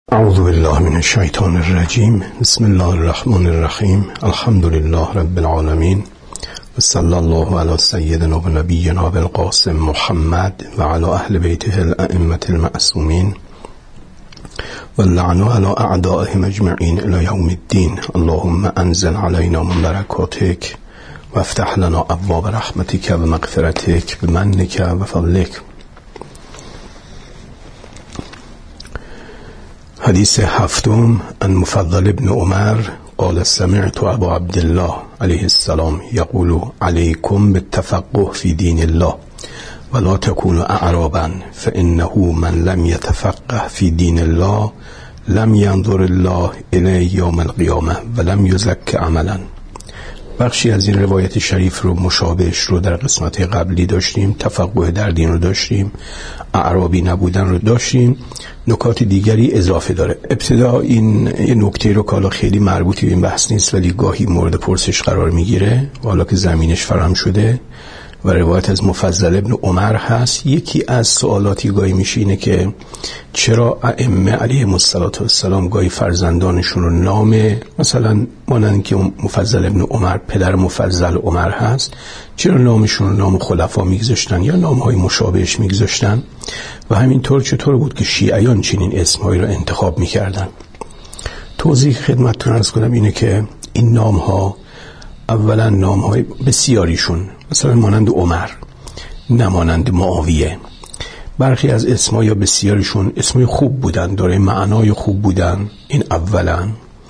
اعوذ بالله من الشیطان الرجیم. بسم الله الرحمن الرحیم. الحمد لله رب العالمین و صلی الله علی سیدنا و نبینا القاسم محمد و علی اهل بیته الائمة المعصومین و اللعن علی اعدائهم اجمعین الی یوم الدین. اللهم انزل علینا من برکاتک و افتح لنا ابواب رحمتک و مغفرتک بمنک و فضلک. حدیث هفتم. ان مفضل ابن عمر قال سمعت ابا عبدالله علیه السلام یقول علیکم بالتفقه فی دین الله ولا تكونوا اعرابا فانه من لم يتفقه فی دین الله لم ينظر الله الیه یوم القیامه ولم یزک عملا. بخشی از این روایت شریف رو مشابهش رو در قسمت قبلی داشتیم. تفقه در دین رو داشتیم، اعرابی نبودن رو داشتیم، نکات دیگری اضافه داره. ابتدا این یه نکته رو که حالا خیلی مربوطی به این بحث نیست ولی گاهی مورد پرسش قرار میگیره و حالا که زمینش فراهم شده و روایت از مفضل ابن عمر هست، یکی از سوالاتی گاهی میشه اینه که چرا ائمه علیهم السلام گاهی فرزندانشون رو نام مثلا مانند که مفضل ابن عمر پدر مفضل عمر هست چرا نامشون رو نام خلفا میگذاشتن یا نامهای مشابهش میگذاشتن و همینطور چطور بود که شیعیان چنین اسمهایی رو انتخاب میکردن. توضیح خدمتتون عرض کنم اینه که این نامها اولا نامهای بسیاریشون مثلا مانند عمر، نمانند معاویه، برخی از اسمها یا بسیاریشون اسمای خوب بودن، داره معنای خوب بودن. این اولا.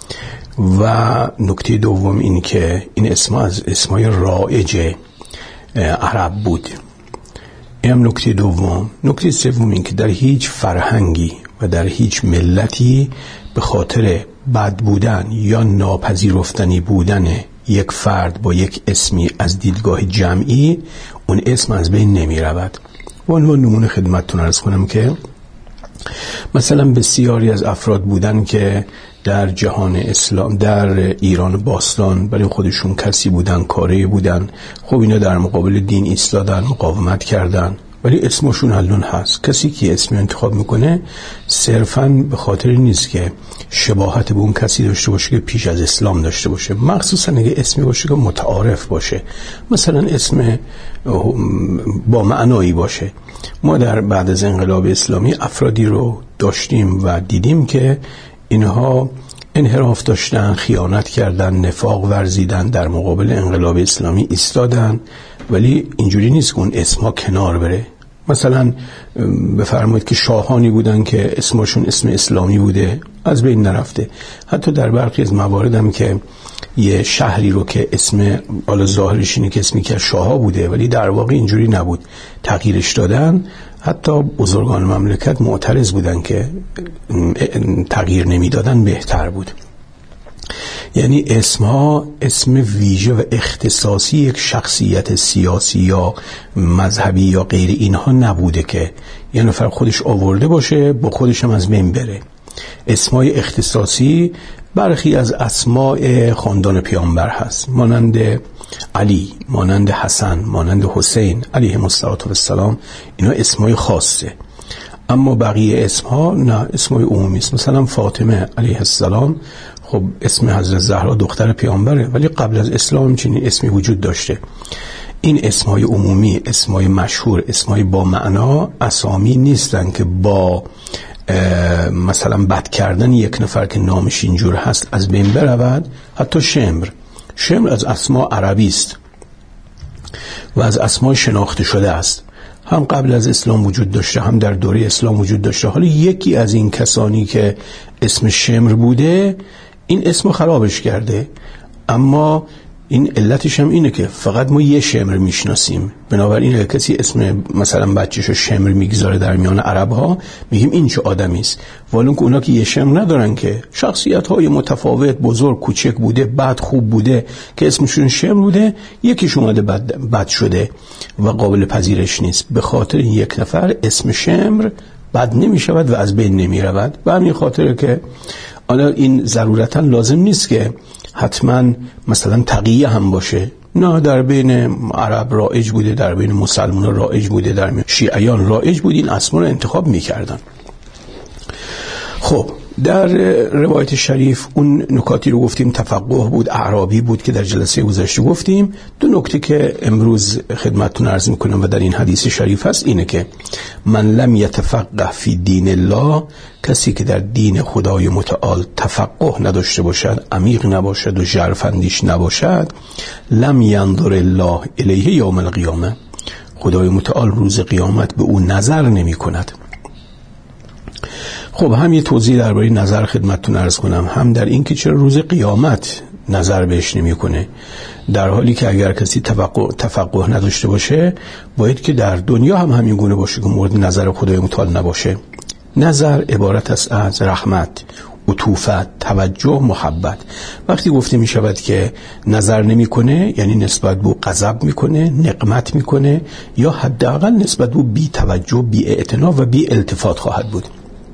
و نکته دوم این که این اسمها از اسمای رایج عرب بود. این هم نکته دوم. نکته سوم این که در هیچ فرهنگی و در هیچ ملتی به خاطر بد بودن یا ناپذیرفتنی بودن یک فرد با یک اسمی از دیدگاه جمعی اون اسم از بین نمی رود. و عنوان نمونه خدمتتون عرض کنم که مثلا بسیاری از افراد بودن که در جهان اسلام در ایران باستان برای خودشون کسی بودن، کاری بودن، خب اینا در مقابل دین ایستادن، مقاومت کردن ولی اسمشون الان هست. کسی که اسمی انتخاب میکنه صرفاً به خاطر نیست که شباهت به اون کسی داشته باشه که پیش از اسلام داشته باشه، مخصوصاً اگه اسمی باشه که متعارف باشه، مثلا اسم با معنایی باشه. ما در بعد از انقلاب اسلامی افرادی رو داشتیم و دیدیم که اینها انحراف داشتن، خیانت کردن، نفاق ورزیدن، در مقابل انقلاب اسلامی ایستادن ولی اینجوری نیست که اون اسمها کنار بره. مثلا بفرمایید که شاهانی بودن که اسمشون اسم اسلامی بوده از بین نرفته. حتی در برخی از موارد هم که یه شهری رو که اسم حالا ظاهرش اینه که اسمی که شاها بوده ولی در واقع اینجوری نبود، تغییرش دادن. حتی بزرگان مملکت معترض بودن که تغییر نمیدادن بهتر بود. یعنی اسمها اسم ویژه و اختصاصی یک شخصیت سیاسی یا مذهبی یا غیر اینها نبوده که یه نفر خودش آورده باشه با خودش هم از بین بره. اسمای اختصاصی برخی از اسماء خاندان پیامبر هست، مانند علی، مانند حسن، مانند حسین علیهم السلام، اینا اسمای خاصه. اما بقیه اسمها نه، اسمای عمومی است. مثلا فاطمه علیه السلام خب اسم حضرت زهرا دختر پیامبره ولی قبل از اسلام چنین اسمی وجود داشته. این اسمای عمومی، اسمای مشهور، اسمای با معنا اسامی نیستن که با مثلا بد کردن یک نفر که نامش اینجور هست از بین برود. حتی شمر از اسما عربی است و از اسمای شناخته شده است، هم قبل از اسلام وجود داشته هم در دوره اسلام وجود داشته. حالا یکی از این کسانی که اسم شمر بوده این اسمو خرابش کرده، اما این علتش هم اینه که فقط ما یه شمر میشناسیم، بنابراین اگه کسی اسم مثلا بچه‌شو شمر میگذاره در میان عرب ها میگیم این چه آدمی است، ولی که اونا که یه شمر ندارن که شخصیت های متفاوت، بزرگ کوچک بوده، بد خوب بوده که اسمشون شمر بوده، یکیش اومده بد شده و قابل پذیرش نیست. به خاطر یک نفر اسم شمر بد نمیشود و از بین نمیرود. و همین خاطره که حالا این ضرورتا لازم نیست که حتما مثلا تقیه هم باشه، نه، در بین عرب رایج بوده، در بین مسلمان رایج بوده، در بین شیعیان رایج بود این اسما رو انتخاب میکردن. خب در روایت شریف اون نکاتی رو گفتیم، تفقه بود، اعرابی بود که در جلسه گذشته گفتیم. دو نکته که امروز خدمتتون عرض میکنم و در این حدیث شریف هست اینه که من لم یتفقه فی دین الله، کسی که در دین خدای متعال تفقه نداشته باشد، عمیق نباشد و ژرف‌اندیش نباشد، لم ینظر الله الیه یوم القیامه، خدای متعال روز قیامت به او نظر نمی کند. خب هم یه توضیح درباره نظر خدمتتون عرض کنم، هم در این که چرا روز قیامت نظر بهش نمیکنه، در حالی که اگر کسی تفقه نداشته باشه باید که در دنیا هم همین گونه باشه که مورد نظر خدای متعال نباشه. نظر عبارت است از رحمت، عطوفت، توجه، محبت. وقتی گفته می شود که نظر نمیکنه یعنی نسبت به غضب میکنه، نقمت میکنه، یا حداقل نسبت به بی توجه، بی اعتنا و بی التفات خواهد بود.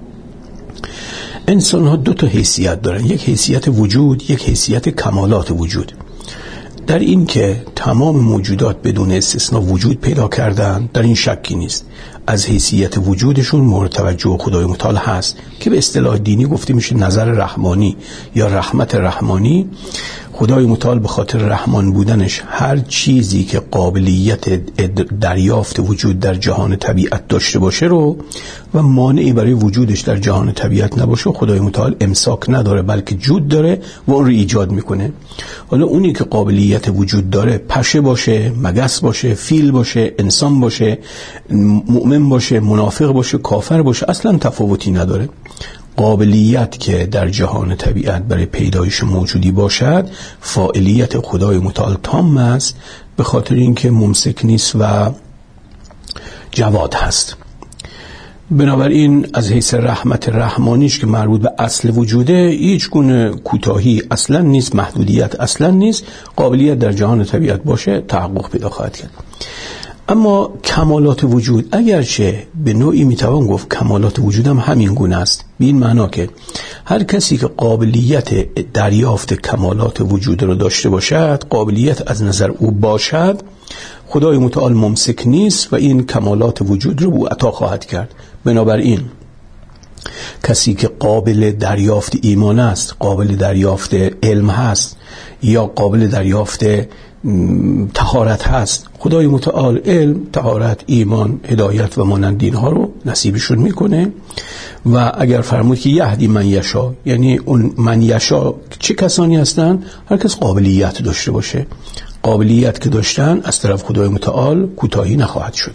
انسان ها دو تا حیثیت دارن، یک حیثیت وجود، یک حیثیت کمالات وجود. در این که تمام موجودات بدون استثناء وجود پیدا کردن در این شکی نیست، از حیثیت وجودشون مورد توجه خدای متعال هست که به اصطلاح دینی گفته میشه نظر رحمانی یا رحمت رحمانی. خدای متعال به خاطر رحمان بودنش هر چیزی که قابلیت دریافت وجود در جهان طبیعت داشته باشه رو و مانعی برای وجودش در جهان طبیعت نباشه خدای متعال امساک نداره، بلکه جود داره و اون رو ایجاد میکنه. حالا اونی که قابلیت وجود داره، پشه باشه، مگس باشه، فیل باشه، انسان باشه، مؤمن باشه، منافق باشه، کافر باشه، اصلا تفاوتی نداره. قابلیت که در جهان طبیعت برای پیدایش موجودی باشد، فاعلیت خدای متعال تام است، به خاطر اینکه ممسک نیست و جواد هست. بنابراین از حیث رحمت رحمانیش که مربوط به اصل وجوده، هیچ گونه کوتاهی اصلا نیست، محدودیت اصلا نیست. قابلیت در جهان طبیعت باشه تحقق پیدا خواهد کرد. اما کمالات وجود، اگرچه به نوعی میتوان گفت کمالات وجود هم همین گونه است، به این معنا که هر کسی که قابلیت دریافت کمالات وجود رو داشته باشد، قابلیت از نظر او باشد، خدای متعال ممسک نیست و این کمالات وجود رو به او عطا خواهد کرد. بنابراین کسی که قابل دریافت ایمان است، قابل دریافت علم هست یا قابل دریافت طهارت هست، خدای متعال علم، طهارت، ایمان، هدایت و مانند اینها رو نصیبشون میکنه. و اگر فرمود که یهدی من یشا، یعنی اون من یشا چه کسانی هستن؟ هر کس قابلیت داشته باشه. قابلیت که داشتن از طرف خدای متعال کوتاهی نخواهد شد.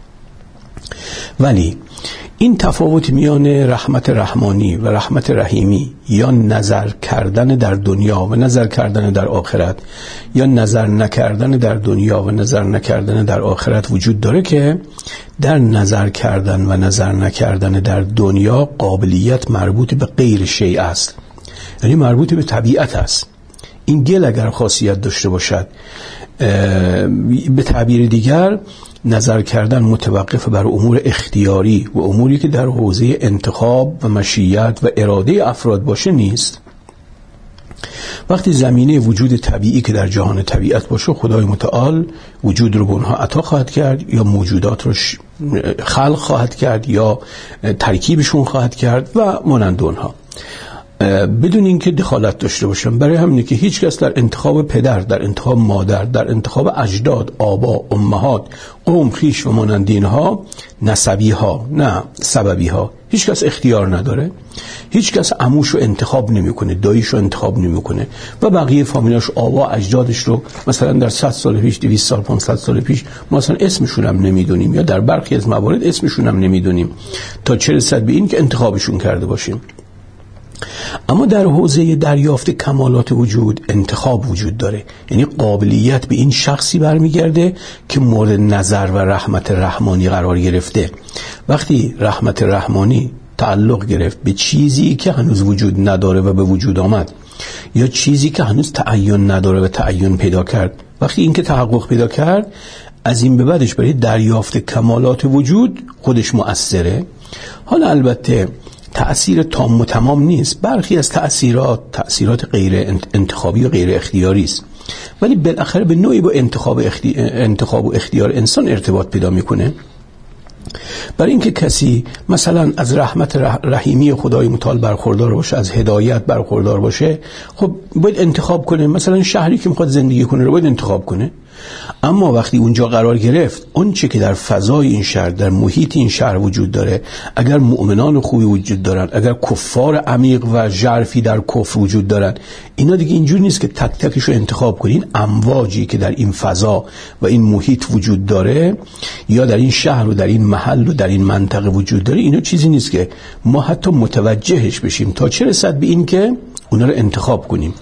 ولی این تفاوت میان رحمت رحمانی و رحمت رحیمی، یا نظر کردن در دنیا و نظر کردن در آخرت، یا نظر نکردن در دنیا و نظر نکردن در آخرت وجود داره که در نظر کردن و نظر نکردن در دنیا قابلیت مربوط به غیر شیء است، یعنی مربوط به طبیعت است. این گل اگر خاصیت داشته باشد، به تعبیر دیگر نظر کردن متوقف بر امور اختیاری و اموری که در حوزه انتخاب و مشیت و اراده افراد باشه نیست. وقتی زمینه وجود طبیعی که در جهان طبیعت باشه، خدای متعال وجود رو به اونها عطا خواهد کرد، یا موجودات رو خلق خواهد کرد، یا ترکیبشون خواهد کرد و مانند اونها، بدون اینکه دخالت داشته باشن. برای همینه که هیچ کس در انتخاب پدر، در انتخاب مادر، در انتخاب اجداد، آبا، امهات، قوم، خویش و مانند اینها، نسبی ها نه سببی ها، هیچ کس اختیار نداره. هیچ کس عموش رو انتخاب نمیکنه، داییش رو انتخاب نمیکنه و بقیه فامیلاش، آبا، اجدادش رو مثلا در 100 سال پیش، 200 سال، 500 سال پیش ما اصلا اسمشون هم نمیدونیم، یا در برخی از موارد اسمشون هم نمیدونیم، تا چه رسد به این که انتخابشون کرده باشیم. اما در حوزه دریافت کمالات وجود انتخاب وجود داره، یعنی قابلیت به این شخصی برمیگرده که مورد نظر و رحمت رحمانی قرار گرفته. وقتی رحمت رحمانی تعلق گرفت به چیزی که هنوز وجود نداره و به وجود آمد، یا چیزی که هنوز تعین نداره و تعین پیدا کرد، وقتی این که تحقق پیدا کرد، از این به بعدش برای دریافت کمالات وجود خودش مؤثره. حالا البته تأثیر تام و تمام نیست، برخی از تأثیرات غیر انتخابی و غیر اختیاری است، ولی بالاخره به نوعی با انتخاب و اختیار انسان ارتباط پیدا میکنه. برای اینکه کسی مثلا از رحمت رحیمی خدای متعال برخوردار باشه، از هدایت برخوردار باشه، خب باید انتخاب کنه. مثلا شهری که میخواد زندگی کنه رو باید انتخاب کنه. اما وقتی اونجا قرار گرفت، اون چه که در فضای این شهر، در محیط این شهر وجود داره، اگر مؤمنان خوبی وجود دارن، اگر کفار عمیق و ژرفی در کفر وجود دارن، اینا دیگه اینجوری نیست که تک تکش رو انتخاب کنین. امواجی که در این فضا و این محیط وجود داره، یا در این شهر و در این محل و در این منطقه وجود داره، اینا چیزی نیست که ما حتی متوجهش بشیم تا چه رسد به این که اونا رو انتخاب کنیم.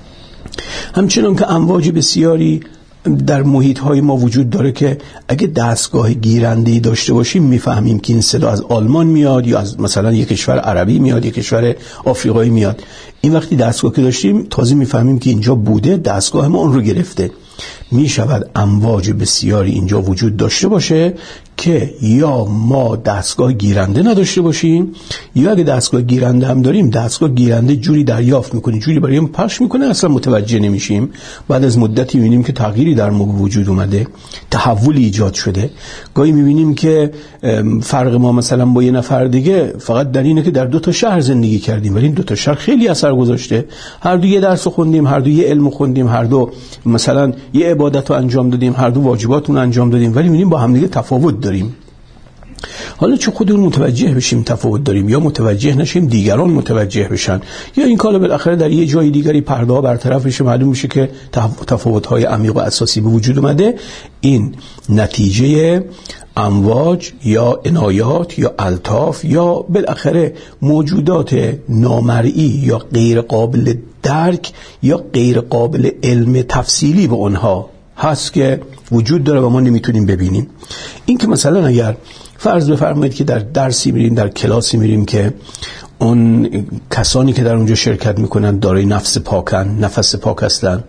همچنان که امواج بسیاری در محیط‌های ما وجود داره که اگه دستگاه گیرنده‌ای داشته باشیم میفهمیم که این صدا از آلمان میاد، یا از مثلا یک کشور عربی میاد، یک کشور آفریقایی میاد. این وقتی دستگاه که داشتیم تازه میفهمیم که اینجا بوده، دستگاه ما اون رو گرفته. میشود امواج بسیاری اینجا وجود داشته باشه که یا ما دستگاه گیرنده نداشته باشیم، یا اگه دستگاه گیرنده هم داریم، دستگاه گیرنده جوری دریافت میکنه، جوری برای ما پخش میکنه، اصلا متوجه نمیشیم. بعد از مدتی میبینیم که تغییری در ما وجود اومده، تحولی ایجاد شده. گاهی میبینیم که فرق ما مثلا با یه نفر دیگه فقط در اینه که در دو تا شهر زندگی کردیم، ولی این دو تا شهر خیلی اثر گذاشته. هر دو یه درس خوندیم، هر دو یه علم خوندیم، هر دو مثلا یه عبادت رو انجام دادیم، هر دو واجباتون انجام دادیم، ولی میبینیم با هم دیگه تفاوت داریم. حالا چه خودمون متوجه بشیم تفاوت داریم، یا متوجه نشیم دیگران متوجه بشن، یا این کالا بالاخره در یه جای دیگری پرده ها برطرف بشه، معلوم میشه که تفاوت‌های عمیق و اساسی به وجود اومده. این نتیجه امواج یا عنایات یا الطاف یا بالاخره موجودات نامرئی یا غیر قابل درک یا غیر قابل علم تفصیلی به اونها هست که وجود داره و ما نمیتونیم ببینیم. این که مثلا اگر فرض بفرمایید که در درسی میریم، در کلاسی میریم که اون کسانی که در اونجا شرکت میکنن دارای نفس پاکن، نفس پاک هستن،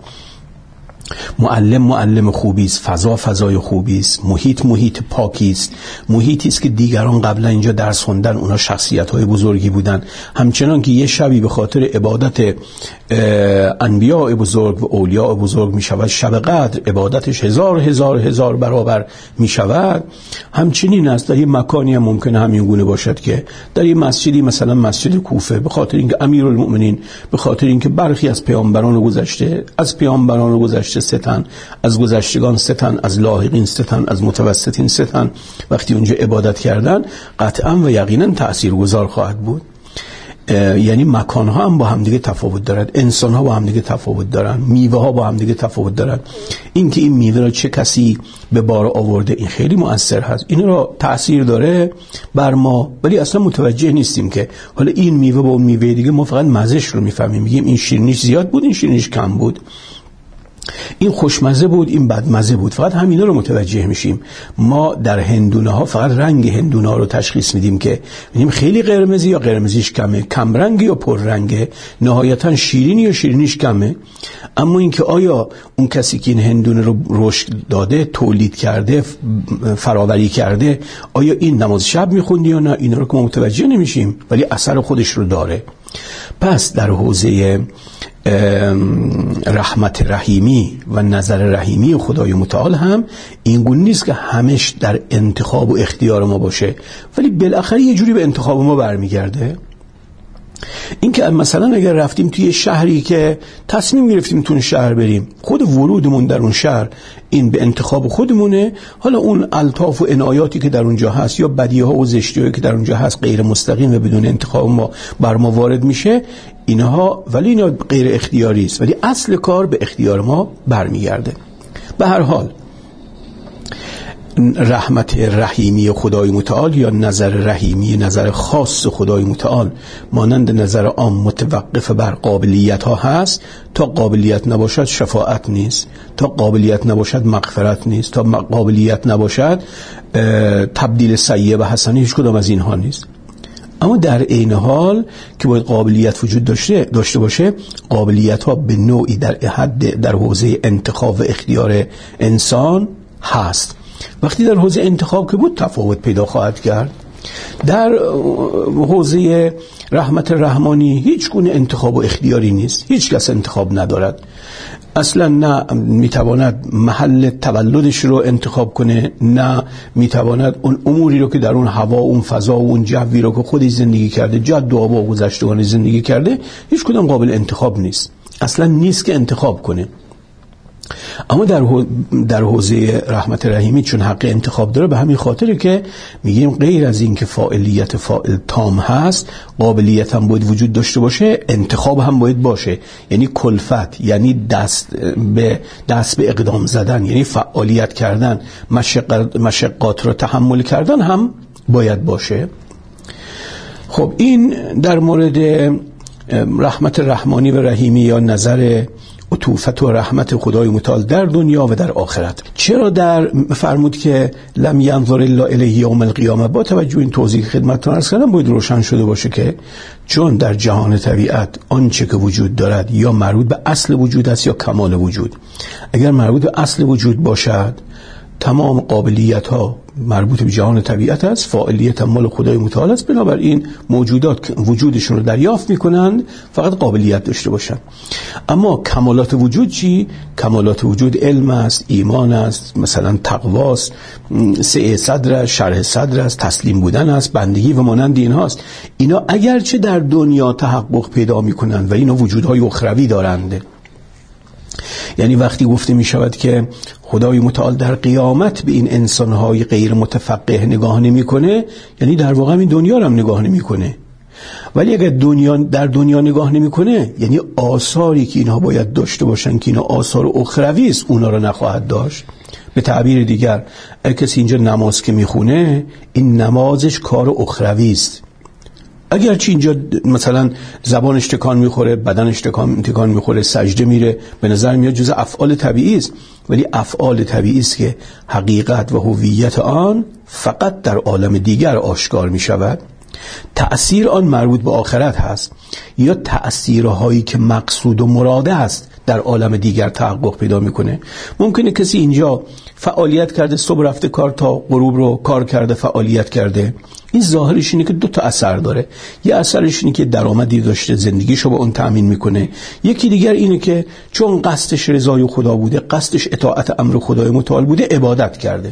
معلم خوبی است، فضای خوبی است، محیط پاکی است، محیطی است که دیگران قبلا اینجا درس خوندن، اونا شخصیت‌های بزرگی بودن. همچنان که یه شبی به خاطر عبادت انبیاء بزرگ و اولیاء بزرگ میشود شب قدر، عبادتش هزار برابر میشود، همچنین است در یه مکانی هم ممکنه همین گونه باشد که در یه مسجدی، مثلا مسجد کوفه، به خاطر اینکه امیرالمؤمنین، به خاطر اینکه برخی از پیامبران گذشته ستن، از گذشتگان ستن، از لاحقین ستن، از متوسطین ستن، وقتی اونجا عبادت کردن قطعا و یقینا تأثیرگذار خواهد بود. یعنی مکانها هم با هم دیگه تفاوت دارد، انسانها با هم دیگه تفاوت دارن، میوه ها با هم دیگه تفاوت دارن. این که این میوه را چه کسی به بار آورده این خیلی مؤثر هست، این را تأثیر داره بر ما، ولی اصلا متوجه نیستیم که حالا این میوه با اون میوه دیگه، ما فقط مزهش رو میفهمیم، میگیم این شیرینیش زیاد بود، این شیرینیش کم بود، این خوشمزه بود، این بدمزه بود، فقط همینا رو متوجه میشیم. ما در هندونه ها فقط رنگ هندونه ها رو تشخیص میدیم که میگیم خیلی قرمزی یا قرمزیش کمه، کم رنگی یا پر رنگه، نهایتا شیرینی یا شیرینیش کمه. اما اینکه آیا اون کسی که این هندونه رو رشد داده، تولید کرده، فراوری کرده، آیا این نماز شب میخونده یا نه، اینا رو که ما متوجه نمیشیم، ولی اثر خودش رو داره. پس در حوزه رحمت رحیمی و نظر رحیمی خدای متعال هم این گونه نیست که همش در انتخاب و اختیار ما باشه، ولی بالاخره یه جوری به انتخاب ما برمیگرده. این که مثلا اگر رفتیم توی شهری که تصمیم گرفتیم تو اون شهر بریم، خود ورودمون در اون شهر این به انتخاب خودمونه. حالا اون الطاف و عنایاتی که در اونجا هست یا بدیها و زشتی‌هایی که در اونجا هست غیر مستقیم و بدون انتخاب ما بر ما وارد میشه، اینها ولی اینا غیر اختیاری است، ولی اصل کار به اختیار ما برمیگرده. به هر حال رحمت رحیمی خدای متعال یا نظر رحیمی، نظر خاص خدای متعال، مانند نظر عام متوقف بر قابلیت ها هست. تا قابلیت نباشد شفاعت نیست، تا قابلیت نباشد مغفرت نیست، تا قابلیت نباشد تبدیل سیئه به حسنه، هیچ کدام از اینها نیست. اما در عین حال که باید قابلیت وجود داشته باشه، قابلیت ها به نوعی در حد در حوزه انتخاب و اختیار انسان هست. وقتی در حوزه انتخاب که بود تفاوت پیدا خواهد کرد. در حوزه رحمت رحمانی هیچ گونه انتخاب و اختیاری نیست، هیچ کس انتخاب ندارد. اصلا نه میتواند محل تولدش رو انتخاب کنه، نه میتواند اون اموری رو که در اون هوا، اون فضا و اون جوی رو که خودش زندگی کرده، جد و آبا و گذشتگان زندگی کرده، هیچ کدام قابل انتخاب نیست. اصلا نیست که انتخاب کنه. اما در حوزه رحمت رحیمی چون حق انتخاب داره، به همین خاطره که میگیم غیر از این که فاعلیت فاعل تام هست، قابلیت هم باید وجود داشته باشه، انتخاب هم باید باشه. یعنی کلفت، یعنی دست به اقدام زدن، یعنی فعالیت کردن، مشقات رو تحمل کردن هم باید باشه. خب این در مورد رحمت رحمانی و رحیمی یا نظر عطوفت و رحمت خدای متعال در دنیا و در آخرت. چرا در فرمود که لم ینظر الا الیه یوم القیامه؟ با توجه این توضیح خدمتتون عرض کردم باید روشن شده باشه که چون در جهان طبیعت آنچه که وجود دارد یا مربوط به اصل وجود است یا کمال وجود. اگر مربوط به اصل وجود باشد، تمام قابلیت ها مربوط به جهان طبیعت است، فاعلیت مال خدای متعال است، بنابراین موجودات وجودشون رو دریافت میکنند فقط قابلیت داشته باشند. اما کمالات وجود چی؟ کمالات وجود علم است، ایمان است، مثلا تقوا است، سعه صدر است، شرح صدر است، تسلیم بودن است، بندگی و مانند اینها است. اینا اگرچه در دنیا تحقق پیدا میکنند و اینا وجودهای اخروی دارند. یعنی وقتی گفته می شود که خدای متعال در قیامت به این انسانهای غیر متفقه نگاه نمی کنه، یعنی در واقع این دنیا رو هم نگاه نمی کنه. ولی اگر در دنیا نگاه نمی کنه، یعنی آثاری که اینها باید داشته باشن که اینا آثار اخروی است، اونا رو نخواهد داشت. به تعبیر دیگر، اگر کسی اینجا نماز که می خونه، این نمازش کار اخروی است. اگرچه اینجا مثلا زبانش تکان میخوره، بدنش تکان میخوره، سجده میره، به نظر میاد جزء افعال طبیعی است، ولی افعال طبیعی است که حقیقت و هویت آن فقط در عالم دیگر آشکار میشود. تأثیر آن مربوط به آخرت هست، یا تأثیرهایی که مقصود و مراده است در عالم دیگر تحقق پیدا میکنه. ممکنه کسی اینجا فعالیت کرده، صبح رفته کار تا غروب رو کار کرده، فعالیت کرده، این ظاهرش اینه که دو تا اثر داره. یه اثرش اینه که درآمدی داشته، زندگیشو با اون تأمین میکنه. یکی دیگر اینه که چون قصدش رضای خدا بوده، قصدش اطاعت امر خدای متعال بوده، عبادت کرده.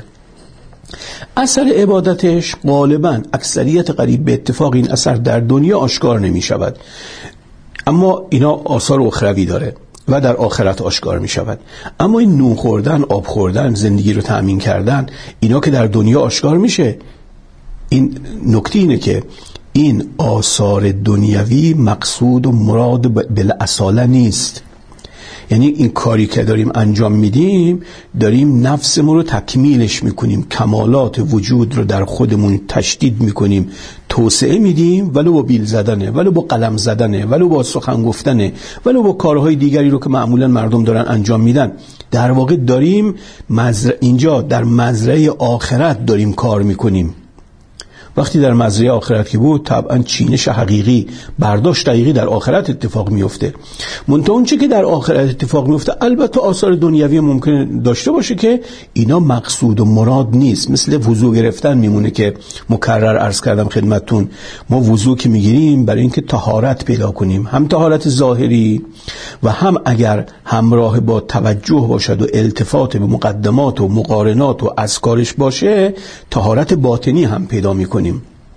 اثر عبادتش غالباً اکثریت قریب به اتفاق این اثر در دنیا آشکار نمی شود، اما اینا آثار اخروی داره و در آخرت آشکار می شود. اما این نون خوردن، آب خوردن، زندگی رو تأمین کردن، اینا که در دنیا آشکار میشه. این نکته اینه که این آثار دنیوی مقصود و مراد بالاصاله نیست. یعنی این کاری که داریم انجام میدیم، داریم نفسمون رو تکمیلش میکنیم، کمالات وجود رو در خودمون تشدید میکنیم، توسعه میدیم، ولو با بیل زدنه، ولو با قلم زدنه، ولو با سخن گفتنه، ولو با کارهای دیگری رو که معمولا مردم دارن انجام میدن. در واقع داریم اینجا در مزرعه آخرت داریم کار میکنیم. وقتی در مزرعه آخرت که بود، طبعا چینش حقیقی، برداشت دقیقی در آخرت اتفاق میفته. منتها اون چه که در آخرت اتفاق میفته البته آثار دنیوی ممکنه داشته باشه که اینا مقصود و مراد نیست. مثل وضو گرفتن میمونه که مکرر عرض کردم خدمتتون. ما وضو که میگیریم برای اینکه طهارت پیدا کنیم، هم طهارت ظاهری و هم اگر همراه با توجه باشد و التفات به مقدمات و مقارنات و اذکارش باشه، طهارت باطنی هم پیدا میکنیم.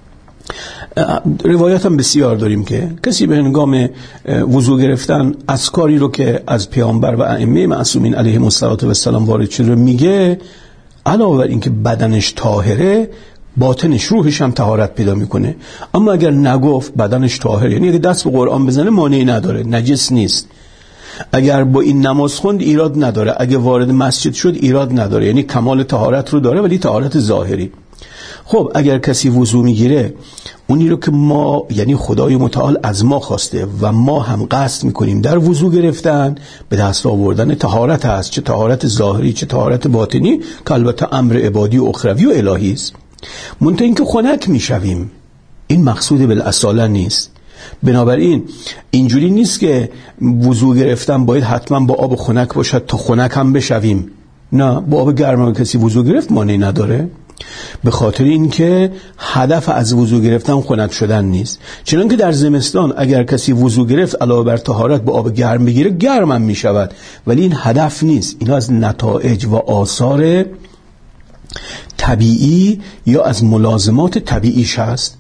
روایت هم بسیار داریم که کسی به هنگام وضو گرفتن اذکاری رو که از پیامبر و ائمه معصومین علیهم السلام وارد شده میگه، علاوه بر اینکه بدنش طاهره، باطنش، روحش هم طهارت پیدا میکنه. اما اگر نگفت بدنش طاهره، یعنی اگه دست به قرآن بزنه مانعی نداره، نجس نیست. اگر با این نماز خوند ایراد نداره، اگه وارد مسجد شد ایراد نداره، یعنی کمال طهارت رو داره، ولی طهارت ظاهری. خب اگر کسی وضو میگیره، اونی رو که ما، یعنی خدای متعال از ما خواسته و ما هم قصد میکنیم در وضو گرفتن به دست آوردن طهارت هست، چه طهارت ظاهری چه طهارت باطنی، که البته امر عبادی و اخروی و الهی است. منتها اینکه خنک میشویم، این مقصود بالاصاله نیست. بنابراین اینجوری نیست که وضو گرفتن باید حتما با آب خنک باشد تا خنک هم بشویم. نه، با آب گرم کسی وضو گرفت مانعی نداره. به خاطر اینکه هدف از وضو گرفتن خنک شدن نیست. چنانکه در زمستان اگر کسی وضو گرفت علاوه بر طهارت با آب گرم بگیره گرم هم می شود، ولی این هدف نیست. اینا از نتایج و آثار طبیعی یا از ملازمات طبیعیش هست.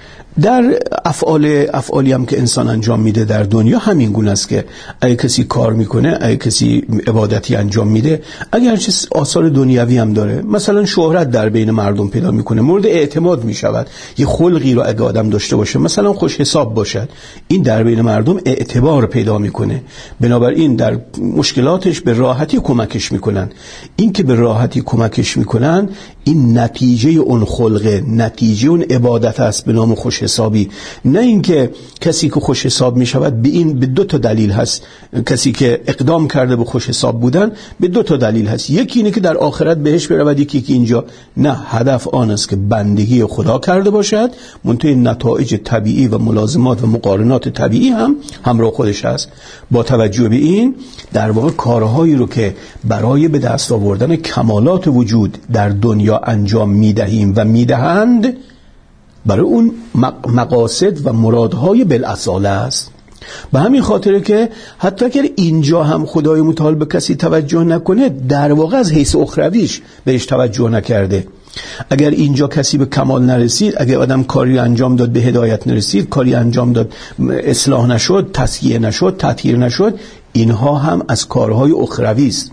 در افعالی هم که انسان انجام میده در دنیا همین گونه است که اگه کسی کار میکنه، اگه کسی عبادتی انجام میده، اگر چه آثار دنیوی هم داره، مثلا شهرت در بین مردم پیدا میکنه، مورد اعتماد میشود، یه خلقی رو اگه آدم داشته باشه، مثلا خوش حساب باشد، این در بین مردم اعتبار پیدا میکنه، بنابراین در مشکلاتش به راحتی کمکش میکنن. این که به راحتی کمکش میکنن این نتیجه اون خلقه، نتیجه اون عبادت است به نام خوش حسابی. نه اینکه کسی که خوش حساب می شود به این به دو تا دلیل هست. کسی که اقدام کرده به خوش حساب بودن به دو تا دلیل هست، یکی اینه که در آخرت بهش برود، یکی که اینجا. نه، هدف آن است که بندگی خدا کرده باشد، منتهی نتایج طبیعی و ملازمات و مقارنات طبیعی هم همراه خودش هست. با توجه به این در واقع کارهایی رو که برای به دست آوردن کمالات وجود در دنیا انجام میدهیم و میدهند برای اون مقاصد و مرادهای بالاصاله است. به همین خاطره که حتی اگر اینجا هم خدای متعال به کسی توجه نکنه، در واقع از حیث اخرویش بهش توجه نکرده. اگر اینجا کسی به کمال نرسید، اگر آدم کاری انجام داد به هدایت نرسید، کاری انجام داد اصلاح نشد، تصحیح نشد، تطهیر نشد، اینها هم از کارهای اخروی است.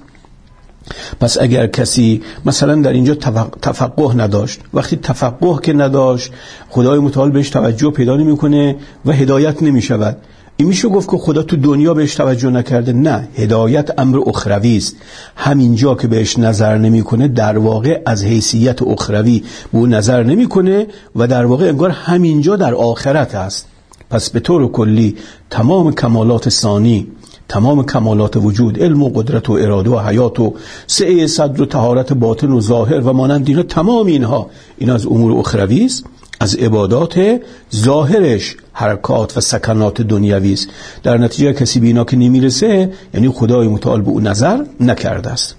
پس اگر کسی مثلا در اینجا تفقه نداشت، وقتی تفقه که نداشت خدای متعال بهش توجه پیدا نمیکنه و هدایت نمیشود، این میشه گفت که خدا تو دنیا بهش توجه نکرده؟ نه، هدایت امر اخروی است. همینجا که بهش نظر نمیکنه در واقع از حیثیت اخروی به اون نظر نمیکنه و در واقع انگار همینجا در آخرت است. پس به طور کلی تمام کمالات ثانی، تمام کمالات وجود، علم و قدرت و اراده و حیات و سعه صدر و طهارت باطن و ظاهر و مانند اینا، تمام اینها از امور اخروی است، از عبادات ظاهرش حرکات و سکنات دنیوی است. در نتیجه کسی به اینا که نمیرسه، یعنی خدای متعال به اون نظر نکرده است.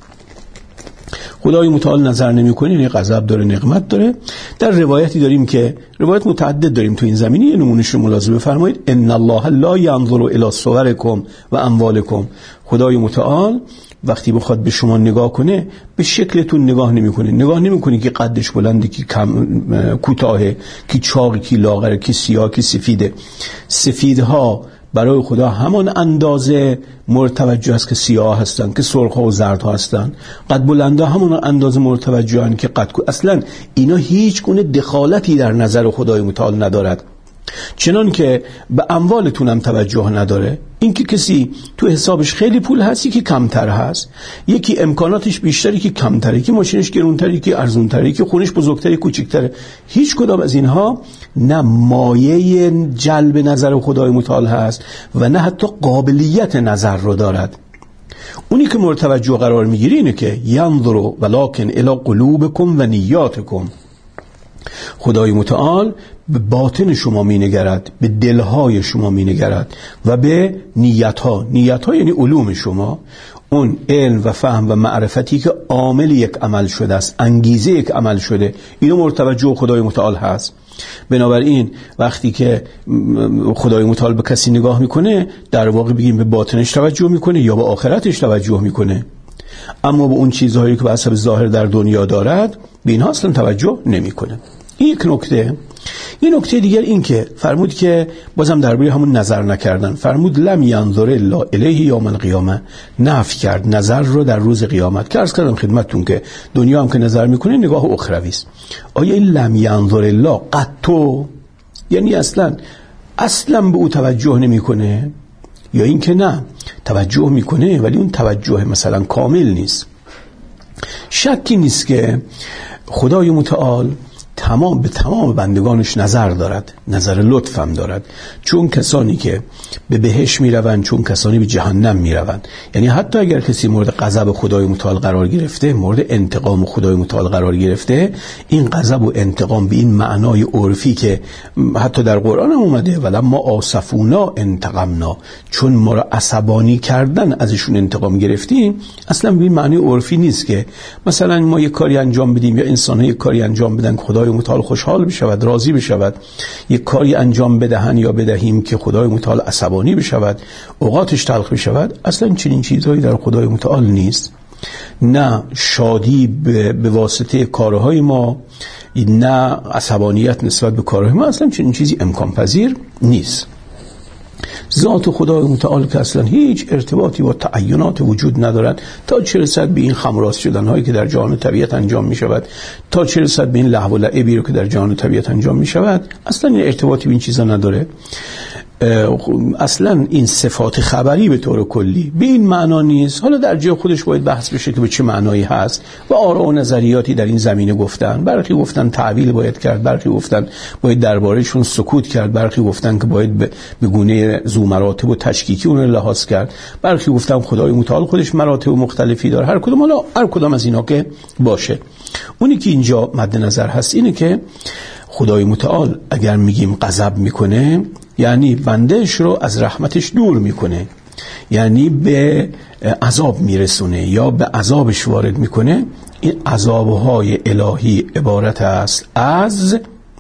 خدای متعال نظر نمی‌کنه، یعنی غضب داره، نقمت داره. در روایتی داریم که روایت متعدد داریم تو این زمینه، یه نمونهش رو ملاحظه بفرمایید. ان الله لا ينظر الى صوركم و اموالكم. خدای متعال وقتی بخواد به شما نگاه کنه به شکلتون نگاه نمی‌کنه که قدش بلنده، کی کم کوتاهه، کی چاقی، کی لاغره، کی سیاه، کی سفیده. سفیدها برای خدا همان اندازه مرتوجه است که سیاه هستن، که سرخ و زرد ها هستن. قد بلنده همون اندازه مرتوجه هستن که قد. اصلا اینا هیچ گونه دخالتی در نظر خدای متعال ندارد. چنان که به اموالتون هم توجه نداره. اینکه کسی تو حسابش خیلی پول هست، یکی کمتر هست، یکی امکاناتش بیشتری که کمتره، یکی ماشینش گرونتره، یکی ارزونتره، یکی خونش بزرگتره، کوچیکتره، هیچ کدام از اینها نه مایه جلب نظر خدای متعال هست و نه حتی قابلیت نظر رو دارد. اونی که مورد توجه قرار میگیری اینه که ینظر ولکن الی قلوبکم و نیاتکم. خدای متعال به باطن شما مینگرد، به دلهای شما مینگرد و به نیتها. نیتها یعنی علوم شما، اون علم و فهم و معرفتی که عامل یک عمل شده است، انگیزه یک عمل شده، اینو مورد توجه خدای متعال هست. بنابراین وقتی که خدای متعال به کسی نگاه میکنه، در واقع بگیم به باطنش توجه میکنه یا به آخرتش توجه میکنه، اما به اون چیزهایی که به حسب ظاهر در دنیا دارد به اینها اصلا توجه نمیکنه. این یک نکته. این نکته دیگر این که فرمود که بازم درباره همون نظر نکردن، فرمود لم ینظر الا الیه یوم القیامه، نفی کرد نظر رو در روز قیامت. که عرض کردم خدمتتون که دنیا هم که نظر میکنه نگاه اخروی است. آیا این لم ینظر الا قطو یعنی اصلا به او توجه نمیکنه، یا این که نه توجه میکنه ولی اون توجه مثلا کامل نیست؟ شکی نیست که خدای متعال به تمام بندگانش نظر دارد، نظر لطف هم دارد. چون کسانی که به بهشت میروند، چون کسانی به جهنم میروند. یعنی حتی اگر کسی مورد غضب خدای متعال قرار گرفته، مورد انتقام خدای متعال قرار گرفته، این غضب و انتقام به این معنای عرفی که حتی در قرآن هم اومده، ولما آسفونا انتقمنا، چون ما را عصبانی کردن ازشون انتقام گرفتیم، اصلا به این معنی عرفی نیست که مثلا ما یک کاری انجام بدیم یا انسان‌ها یک کاری انجام بدن که خدای متعال خوشحال بشود، راضی بشود، یک کاری انجام بدهن یا بدهیم که خدای متعال عصبانی بشود، اوقاتش تلخ بشود. اصلا چنین چیزهایی در خدای متعال نیست. نه شادی به واسطه کارهای ما، نه عصبانیت نسبت به کارهای ما، اصلا چنین چیزی امکان پذیر نیست. ذات خدای متعال که اصلا هیچ ارتباطی با تعینات وجود ندارد، تا چه رسد به این خمراست شدن هایی که در جهان طبیعت انجام می شود، تا چه رسد به این لهو و لعبی رو که در جهان طبیعت انجام می شود، اصلا این ارتباطی به این چیزا نداره. اصلا این صفات خبری به طور کلی به این معنا نیست. حالا در جای خودش باید بحث بشه که به چه معنایی هست و آراء و نظریاتی در این زمینه گفتن. برخی گفتن تعویل باید کرد، برخی گفتن باید دربارهشون سکوت کرد، برخی گفتن که باید به گونه ذو مراتب و تشکیکی اون رو لحاظ کرد، برخی گفتن خدای متعال خودش مراتب مختلفی داره. هر کدام از اینا که باشه، اونی که اینجا مد نظر هست اینه که خدای متعال اگر میگیم غضب میکنه، یعنی بندهش رو از رحمتش دور میکنه، یعنی به عذاب میرسونه یا به عذابش وارد میکنه. این عذابهای الهی عبارت است از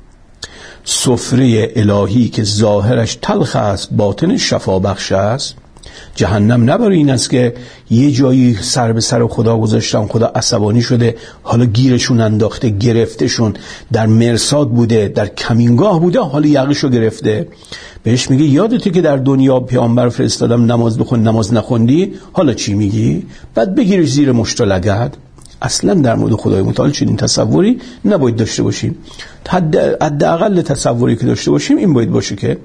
سفره الهی که ظاهرش تلخ است، باطنش شفا بخش است. جهنم نباره این است که یه جایی سر به سر خدا گذاشتن، خدا عصبانی شده، حالا گیرشون انداخته، گرفتشون، در مرصاد بوده، در کمینگاه بوده، حالا یقشو گرفته. بهش میگه یادته که در دنیا پیامبر فرستادم نماز بخون، نماز نخوندی، حالا چی میگی؟ بعد بگیرش زیر مشت و لگد. اصلا در مورد خدای متعال چنین تصوری نباید داشته باشیم. حداقل تصوری که داشته باشیم این باید باشه که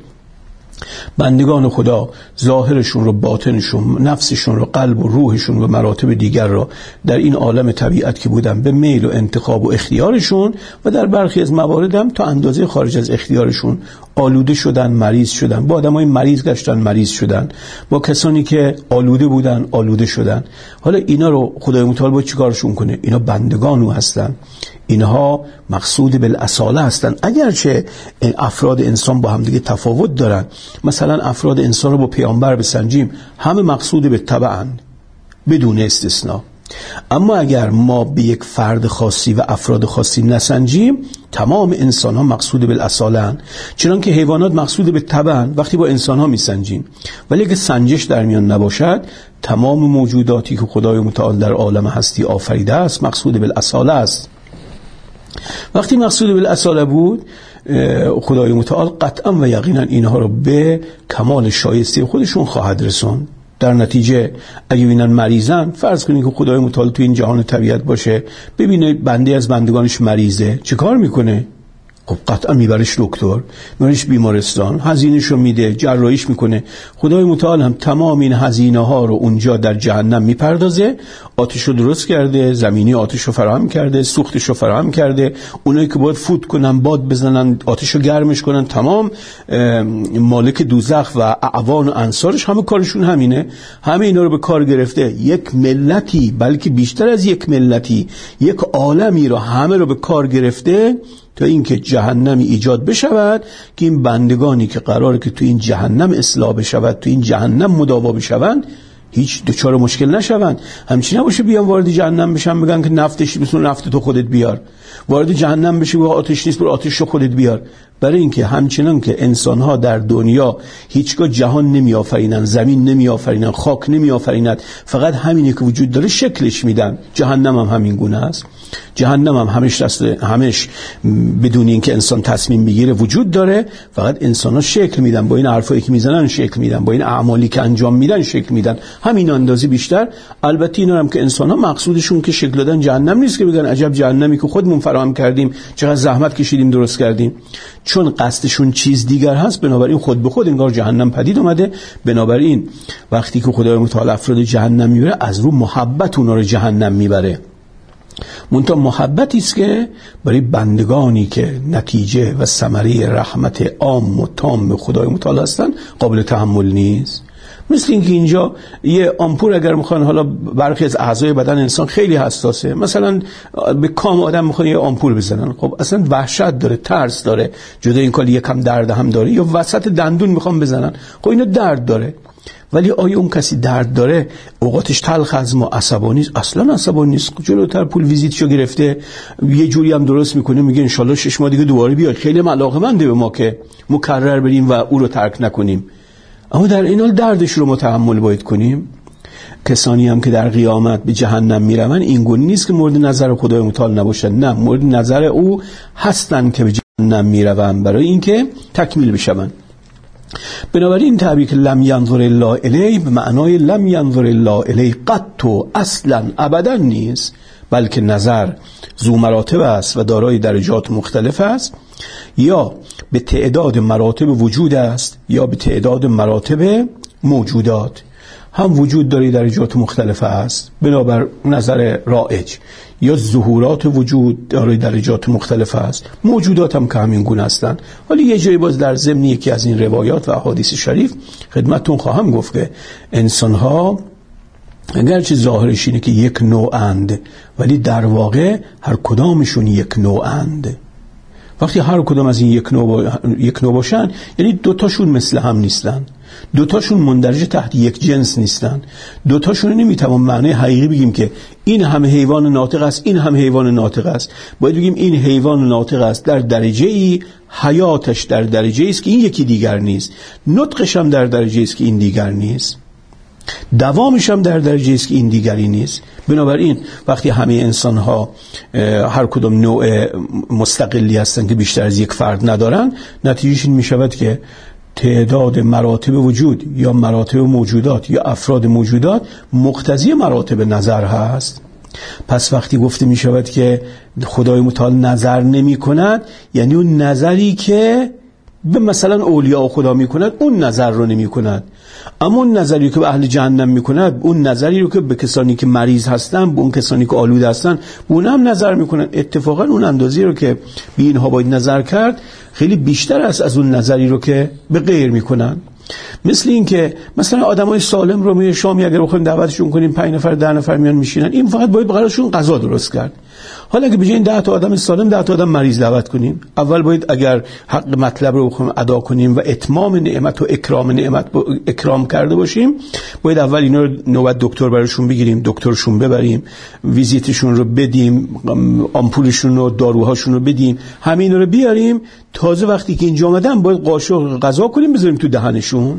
بندگان خدا ظاهرشون رو، باطنشون، نفسشون رو، قلب و روحشون و مراتب دیگر رو در این عالم طبیعت که بودن به میل و انتخاب و اختیارشون و در برخی از موارد هم تا اندازه خارج از اختیارشون آلوده شدن، مریض شدن، با آدمای مریض گشتن، مریض شدن، با کسانی که آلوده بودن، آلوده شدن. حالا اینا رو خدای متعال باید چیکارشون کنه؟ اینا بندگان او هستن، اینها مقصود بالاصاله هستن. اگرچه افراد انسان با هم دیگه تفاوت دارن، مثلا افراد انسان رو با پیامبر بسنجیم، همه مقصود به تبعن بدون استثناء. اما اگر ما به یک فرد خاصی و افراد خاصی نسنجیم، تمام انسان ها مقصود بالاصاله‌اند، چنان که حیوانات مقصود به تبعن وقتی با انسان ها میسنجیم. ولی اگه سنجش در میان نباشد، تمام موجوداتی که خدای متعال در عالم هستی آفریده است مقصود بالاصاله است. وقتی مقصود بالاصاله بود، خدای متعال قطعا و یقینا اینها رو به کمال شایسته خودشون خواهد رسوند. در نتیجه اگه ببینن مریضن، فرض کنید که خدای متعال تو این جهان طبیعت باشه، ببینه بنده از بندگانش مریضه، چه کار میکنه؟ خب قطعا میبرش دکتر، میبرش بیمارستان، هزینه‌شو میده، جراحیش میکنه. خدای متعال هم تمام این هزینه ها رو اونجا در جهنم میپردازه. آتشو درست کرده، زمینی آتشو فراهم کرده، سوختشو فراهم کرده، اونایی که باید فوت کنن، باد بزنن، آتشو گرمش کنن، تمام مالک دوزخ و اعوان و انصارش همه کارشون همینه. همه اینا رو به کار گرفته. یک ملتی، بلکه بیشتر از یک ملتی، یک عالمی رو همه رو به کار گرفته تا اینکه جهنمی ایجاد بشود که این بندگانی که قراره که تو این جهنم اصلاح بشود، تو این جهنم مداوا بشوند، هیچ دچار مشکل نشوند. همچین نباشه بیان وارد جهنم بشن بگن که نفتش نیست، نفت تو خودت بیار. وارد جهنم بشی و آتش نیست، برو آتش رو خودت بیار. برای اینکه همچنان که انسان‌ها در دنیا هیچگاه جهان نمی‌آفرینن، زمین نمی‌آفرینن، خاک نمی‌آفرینند، فقط همینی که وجود داره شکلش میدن. جهنم هم همین گونه است. جهنم هم همش بدون اینکه انسان تصمیم بگیره وجود داره، فقط انسان‌ها شکل میدن، با این حرفایی که میزنن شکل میدن، با این اعمالی که انجام میدن شکل میدن، همین اندازه بیشتر. البته اینا هم که انسان‌ها مقصودشون که شکل دادن جهنم نیست که بگن عجب جهنمی که خودمون فراهم کردیم، چقدر زحمت کشیدیم درست کردیم. چون قصدشون چیز دیگر هست، بنابراین خود به خود انگار جهنم پدید اومده. بنابراین وقتی که خدای متعال افراد جهنم میبره، از رو محبت اونا رو جهنم میبره. منتها محبتی است که برای بندگانی که نتیجه و ثمره رحمت عام و تام خدای متعال هستند قابل تحمل نیست. مثل اینکه اینجا یه آمپول اگر میخوان، حالا برخی از اعضای بدن انسان خیلی حساسه، مثلا به کام آدم میخوان یه آمپول بزنن، خب اصلا وحشت داره، ترس داره، جدا این کار یکم درد هم داره، یا وسط دندون میخوان بزنن، خب اینو درد داره. ولی آیا اون کسی درد داره اوقاتش تلخ از ما عصبانی نیست؟ اصلا عصبانی نیست. جلوتر پول ویزیتشو گرفته، یه جوری هم درست میکنه، میگه انشالله 6 ماه دیگه دوباره بیاد، خیلی علاقه‌منده به ما که مکرر بریم و او رو ترک نکنیم. اما در این حال دردش رو متحمل باید کنیم. کسانی هم که در قیامت به جهنم میروند این گونه نیست که مورد نظر خدای متعال نباشن، نه، مورد نظر او هستن که به جهنم میروند برای اینکه تکمیل بشوند. بنابراین تعبیر که لم ینظر الله الیه به معنای لم ینظر الله الیه قط و اصلا ابدا نیست، بلکه نظر ذو مراتب است و دارای درجات مختلف است، یا به تعداد مراتب وجود است یا به تعداد مراتب موجودات. هم وجود داری درجات مختلف است بنابر نظر رائج، یا ظهورات وجود دارای درجات مختلف است، موجودات هم که همین گونه هستند. ولی یه جایی باز در ضمن یکی از این روایات و احادیث شریف خدمتتون خواهم گفت که انسان‌ها اگرچه ظاهرش اینه که یک نوعند، ولی در واقع هر کدامشون یک نوعند. وقتی هر کدام از این یک نوع باشن، یعنی دوتاشون مثل هم نیستن، دوتاشون مندرج تحت یک جنس نیستن، دوتاشون نمیتوان معنی حقیقی بگیم که این هم حیوان ناطق است، این هم حیوان ناطق است. باید بگیم این حیوان ناطق است در درجه ای، حیاتش در درجه ای است که این یکی دیگر نیست، نطقش هم در درجه ای است که این دیگر نیست، دوامش هم در درجه است که این دیگری نیست. بنابراین وقتی همه انسان ها هر کدام نوع مستقلی هستن که بیشتر از یک فرد ندارن، نتیجهش این می شود که تعداد مراتب وجود یا مراتب موجودات یا افراد موجودات مقتضی مراتب نظر هست. پس وقتی گفته می شود که خدای متعال نظر نمی کند، یعنی اون نظری که به مثلا اولیاء خدا می کند اون نظر رو نمی کند. اما اون نظری که به اهل جهنم می کند، اون نظری رو که به کسانی که مریض هستن، به اون کسانی که آلوده هستن، به اون هم نظر می کند. اتفاقا اون اندازی رو که به اینها باید نظر کرد خیلی بیشتر است از اون نظری رو که به غیر می کنند. مثل این که مثلا آدمای سالم رو می شامی اگر بخوایم دعوتشون کنیم 5 نفر 10 نفر میان میشینن، این فقط باید براشون غذا درست کرد. حالا که به جای این 10 تا آدم سالم 10 تا آدم مریض دعوت کنیم، اول باید اگر حق مطلب رو بخوایم ادا کنیم و اتمام نعمت و اکرام نعمت اکرام کرده باشیم، باید اول اینا رو نوبت دکتر براشون بگیریم، دکترشون ببریم، ویزیتشون رو بدیم، آمپولشون و داروهاشون رو بدیم، همین رو بیاریم. تازه وقتی که اینجا اومدن باید قاشق غذا کنیم بذاریم تو دهنشون.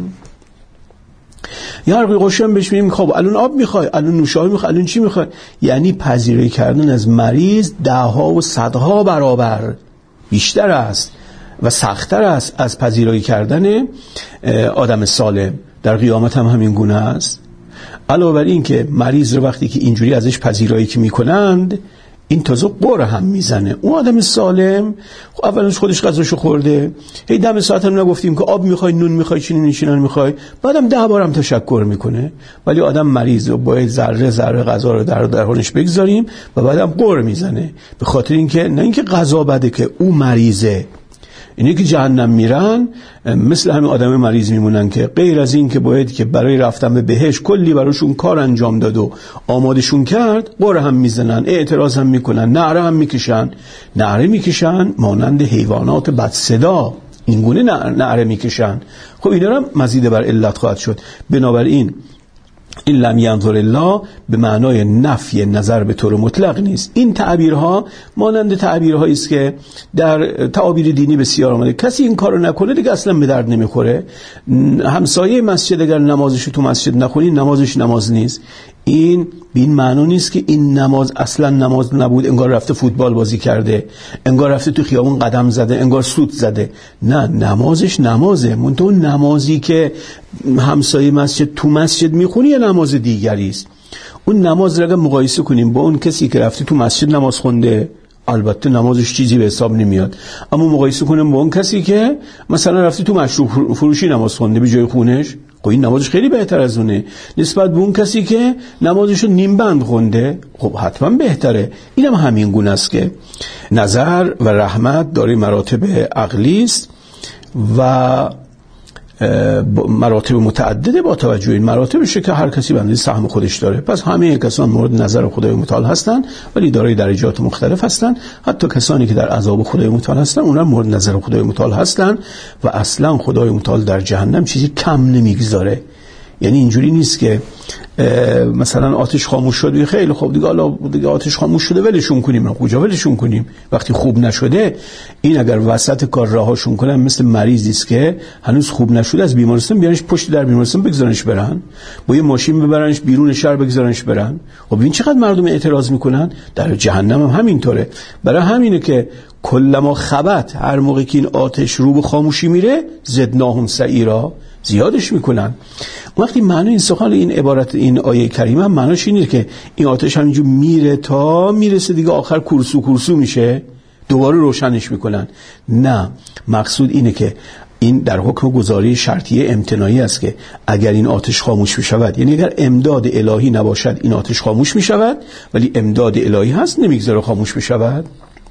یا هر قاشق بهش میگیم خب الان آب میخوای، الان نوشابه میخوای، الان چی میخوای؟ یعنی پذیرایی کردن از مریض 10 ها و 100 ها برابر بیشتر است و سخت‌تر است از پذیرایی کردن آدم سالم. در قیامت هم همین گونه است. علاوه بر این که مریض رو وقتی که اینجوری ازش پذیرایی که میکنند، این تازه قره هم میزنه. اون آدم سالم اولش خودش غذاشو خورده، هی دم ساعت هم نگفتیم که آب میخوای، نون میخوای، چینی نشینان میخوای، بعدم 10 بارم تشکر میکنه. ولی آدم مریض رو باید ذره ذره غذا رو در دهانش بگذاریم و بعدم قره میزنه، به خاطر اینکه نه اینکه غذا بده، که او مریضه. اینه که جهنم میرن مثل همین آدم مریض میمونن که غیر از این که باید که برای رفتن به بهشت کلی براشون کار انجام داد و آمادشون کرد، قره هم میزنن، اعتراض هم میکنن، نعره میکشن مانند حیوانات بد صدا، این گونه نعره میکشن. خب اینا هم مزید بر علت خواهد شد. بنابراین این لم ینظر الله به معنای نفی نظر به طور مطلق نیست. این تعبیرها مانند تعبیرهایی است که در تعابیر دینی بسیار آمده. کسی این کارو نکنه دیگه اصلا به درد نمیخوره. همسایه مسجد اگر نمازش تو مسجد نخونی، نمازش نماز نیست. این به این معنی نیست که این نماز اصلا نماز نبود، انگار رفته فوتبال بازی کرده، انگار رفته تو خیابون قدم زده، انگار سوت زده. نه، نمازش نمازه. منتها نمازی که همسایه مسجد تو مسجد میخونی یه نماز دیگری است. اون نماز رو اگه مقایسه کنیم با اون کسی که رفته تو مسجد نماز خونده، البته نمازش چیزی به حساب نمیاد. اما مقایسه کنیم با اون کسی که مثلا رفته تو مشروب فروشی نماز خونده به جای خونش، خب این نمازش خیلی بهتر از اونه نسبت به اون کسی که نمازشو نیم بند خونده. خب حتما بهتره. اینم همین گونه است که نظر و رحمت داره مراتب عقلی است و مراتب متعدده با توجه این مراتبشه که هر کسی بنده سهم خودش داره. پس همه کسان مورد نظر خدای متعال هستن ولی دارای درجات مختلف هستن. حتی کسانی که در عذاب خدای متعال هستن اونها مورد نظر خدای متعال هستن و اصلا خدای متعال در جهنم چیزی کم نمیگذاره. یعنی اینجوری نیست که مثلا آتش خاموش شد خیلی خوب دیگه آتش خاموش شده ولشون کنیم. کجا ولشون کنیم وقتی خوب نشده؟ این اگر وسط کار راهاشون کنن مثل مریضی است که هنوز خوب نشده از بیمارستان بیارنش پشت در بیمارستان بگذارنش برن، با یه ماشین ببرنش بیرون شهر بگذارنش برن. خب ببین چقدر مردم اعتراض میکنن. در جهنم هم همینطوره. برای همینه که کلما خبت هر موقع که این آتش رو به خاموشی میره زدناهم سعیرا زیادش میکنن. وقتی معنی این سخن این عبارت این آیه کریمه هم معناش اینه که این آتش همینجور میره تا میرسه دیگه آخر کرسو میشه دوباره روشنش میکنن. نه، مقصود اینه که این در حکم گزاری شرطیه امتناعی است که اگر این آتش خاموش میشود، یعنی اگر امداد الهی نباشد این آتش خاموش میشود، ولی امداد الهی هست نمیگذاره خاموش میشود.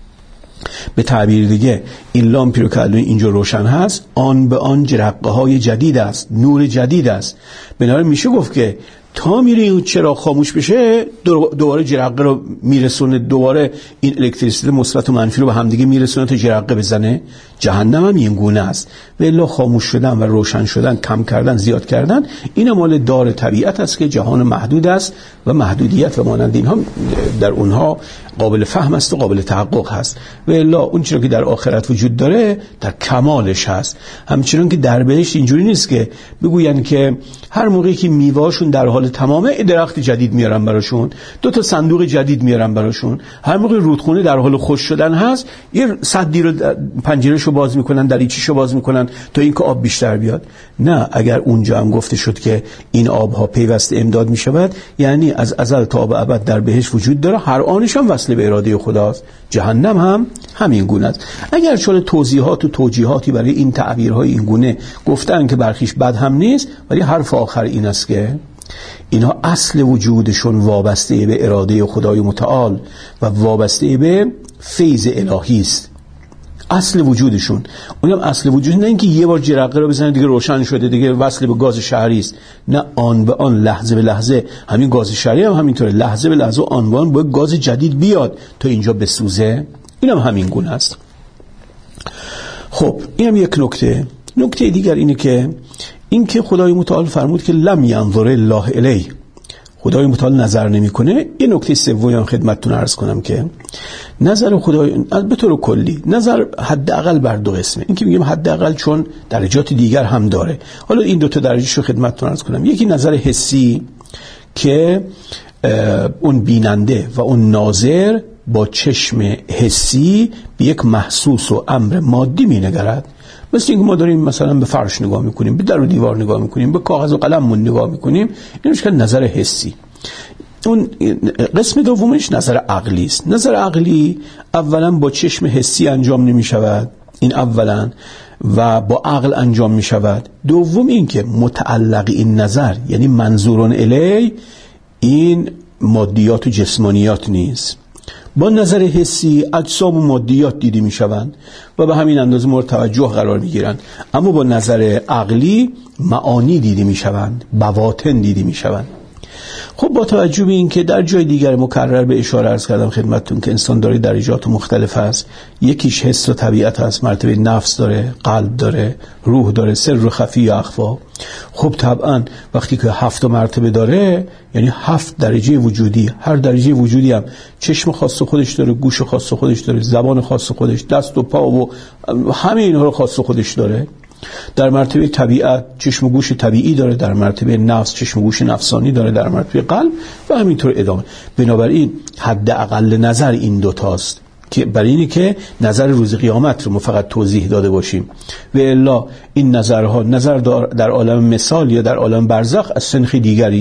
به تعبیر دیگه این لامپی رو که الان اینجا روشن هست آن به آن جرقه های جدید است، نور جدید است. بنابراین میشه گفت که تا میره این چراغ خاموش بشه دوباره جرقه رو میرسونه، دوباره این الکتریسیته مثبت و منفی رو به هم دیگه میرسونه تا جرقه بزنه. جهنم هم این گونه است. و الا خاموش شدن و روشن شدن، کم کردن، زیاد کردن، این مال دار طبیعت است که جهان محدود است و محدودیت و مانند اینها در اونها قابل فهم است و قابل تحقق هست. و الا اون چیزی که در آخرت وجود داره در کمالش هست. همچنان که در بهشت اینجوری نیست که بگوین که هر موقعی که میوه‌شون در حال تمامه درخت جدید میارن براشون، 2 تا صندوق جدید میارن براشون. هر موقع رودخونه در حال خشک شدن هست یه سدی رو پنجرهشو باز میکنن، دریچه‌شو باز میکنن تا اینکه آب بیشتر بیاد. نه، اگر اونجا هم گفته شد که این آبها پیوسته امداد میشود، یعنی از ازل تا ابد در بهشت وجود داره، هر آنش هم وصل به اراده خداست. جهنم هم همین گونه است. اگر چون توضیحات و توجیهاتی برای این تعبیرهای این گونه گفتن که برخیش بد هم نیست، ولی حرف آخر این است که اینها اصل وجودشون وابسته به اراده خدای متعال و وابسته به فیض الهی است. اصل وجودشون، اونم اصل وجود نه اینکه یه بار جرقه رو بزنه دیگه روشن شده دیگه وصل به گاز شهری است. نه، آن به آن، لحظه به لحظه. همین گاز شهری هم همینطوره، لحظه به لحظه آن به آن باید گاز جدید بیاد تا اینجا بسوزه. اینم همین گونه است. خب اینم یک نکته دیگر اینه که اینکه خدای متعال فرمود که لم ینظر الله الیه، خدای متعال نظر نمیکنه. یه نکته سومی هم خدمتتون عرض کنم که نظر خدای به طور کلی نظر حداقل بر 2 قسمه. این که میگیم حداقل چون درجات دیگر هم داره. حالا این 2 تا درجهش رو خدمتتون عرض کنم. یکی نظر حسی که اون بیننده و اون ناظر با چشم حسی به یک محسوس و امر مادی مینگرد. مثل اینکه ما داریم مثلا به فرش نگاه میکنیم، به در و دیوار نگاه میکنیم، به کاغذ و قلممون نگاه میکنیم. این میشه نظر حسی. اون قسم دومش نظر عقلی است. نظر عقلی اولا با چشم حسی انجام نمیشود، این اولا، و با عقل انجام میشود. دوم این که متعلق این نظر یعنی منظورون الی این مادیات و جسمانیات نیست. با نظر حسی اجسام و مادیات دیده می شوند و به همین اندازه مورد توجه قرار می گیرند، اما با نظر عقلی معانی دیده می شوند، بواطن دیده می شوند. خب با توجه به این که در جای دیگر مکرر به اشاره عرض کردم خدمتتون که انسان داره درجات مختلف هست، یکیش حس و طبیعت هست، مرتبه نفس داره، قلب داره، روح داره، سر و خفی و اخفا. خب طبعا وقتی که 7 مرتبه داره یعنی 7 درجه وجودی، هر درجه وجودی هم چشم خاص خودش داره، گوش خاص خودش داره، زبان خاص خودش، دست و پا و همه اینها رو خاص خودش داره. در مرتبه طبیعت چشم و گوش طبیعی داره، در مرتبه نفس چشم و گوش نفسانی داره، در مرتبه قلب و همینطور ادامه. بنابراین حد اقل نظر این 2 تاست که برای اینه که نظر روز قیامت رو ما فقط توضیح داده باشیم. و الا این نظرها نظر در عالم مثال یا در عالم برزخ از سنخ دیگری است.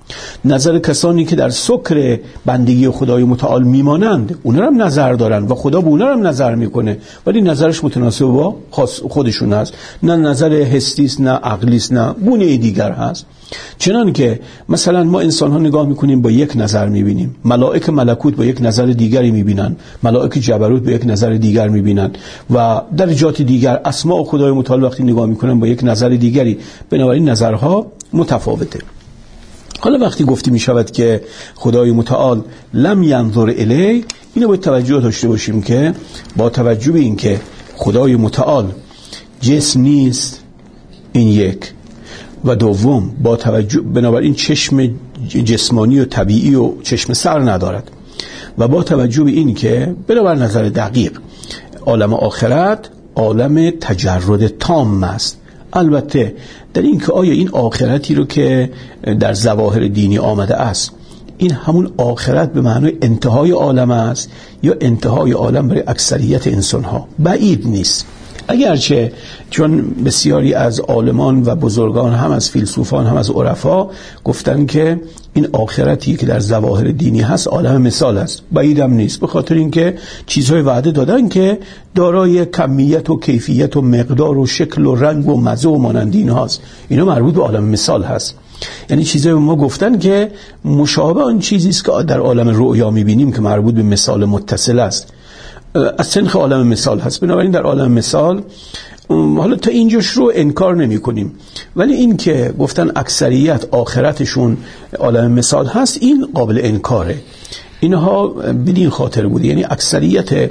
نظر کسانی که در سکر بندگی خدای متعال میمانند، اونا هم نظر دارن و خدا به اونا هم نظر میکنه، ولی نظرش متناسب با خاص خودشون هست، نه نظر حسی است، نه عقلی است، نه گونه دیگر هست. چنان که مثلا ما انسان ها نگاه میکنیم با یک نظر میبینیم، ملائک ملکوت با یک نظر دیگری میبینن، ملائک جبروت با یک نظر دیگر میبینن و درجات دیگر اسماء خدای متعال وقتی نگاه میکنن با یک نظر دیگری، بنابراین نظرها متفاوته. حالا وقتی گفتی می شود که خدای متعال لم ینظر الی، اینو باید توجه داشته باشیم که با توجه به این که خدای متعال جسم نیست، این یک، و دوم با توجه بنابراین چشم جسمانی و طبیعی و چشم سر ندارد، و با توجه به این که بنابر نظر دقیق عالم آخرت عالم تجرد تام است. البته در این که آیا این آخرتی رو که در ظواهر دینی آمده است، این همون آخرت به معنای انتهای عالم است یا انتهای عالم برای اکثریت انسان ها؟ بعید نیست. اگرچه چون بسیاری از عالمان و بزرگان، هم از فیلسوفان هم از عرفا، گفتن که این آخرتی که در ظواهر دینی هست عالم مثال است، بعیدم نیست، به خاطر اینکه چیزهای وعده دادن که دارای کمیت و کیفیت و مقدار و شکل و رنگ و مزه و مانند این هاست، اینا مربوط به عالم مثال هست. یعنی چیزایی ما گفتن که مشابه آن چیزی است که در عالم رؤیا می‌بینیم که مربوط به مثال متصل است، از سنخ عالم مثال هست. بنابراین در عالم مثال حالا تا اینجاش رو انکار نمی کنیم، ولی این که گفتن اکثریت آخرتشون عالم مثال هست، این قابل انکاره. اینها بدین خاطر بوده، یعنی اکثریت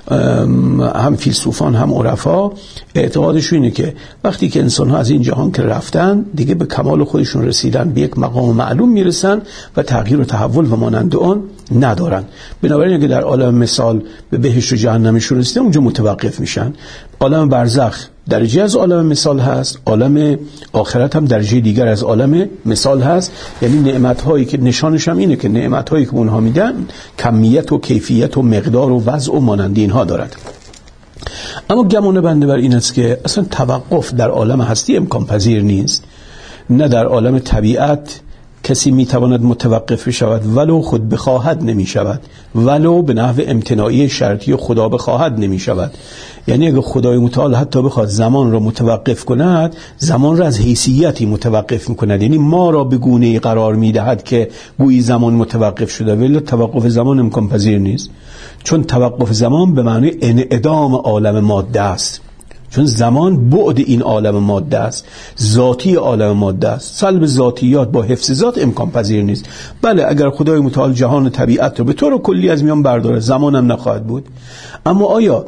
هم فیلسوفان هم عرفا اعتقادشون اینه که وقتی که انسان ها از این جهان که رفتن دیگه به کمال خودشون رسیدن، به یک مقام معلوم میرسن و تغییر و تحول و مانند آن ندارن. بنابراین اگه در عالم مثال به بهشت و جهنمشون رسیدن، اونجا متوقف میشن. عالم برزخ درجه از عالم مثال هست، عالم آخرت هم درجه دیگر از عالم مثال هست. یعنی نعمت‌هایی که نشانش هم اینه که نعمت‌هایی که اونها میدن کمیت و کیفیت و مقدار و وضع و مانند اینها دارد. اما گمان بنده بر این است که اصلا توقف در عالم هستی امکان پذیر نیست. نه در عالم طبیعت کسی میتواند متوقف شود، ولو خود بخواهد نمی شود، ولو به نحو امتناعی شرطی خدا بخواهد نمی شود. یعنی اگر خدای متعال حتی بخواد زمان را متوقف کند، زمان را از حیثیتی متوقف میکند، یعنی ما را به گونه‌ای قرار میدهد که گویی زمان متوقف شده، ولی توقف زمان امکان پذیر نیست. چون توقف زمان به معنی انعدام عالم ماده است، چون زمان بعد این عالم ماده است، ذاتی عالم ماده است. سلب ذاتیات با حفظ ذات امکان پذیر نیست. بله اگر خدای متعال جهان طبیعت رو به طور کلی از میان برداره، زمان هم نخواهد بود. اما آیا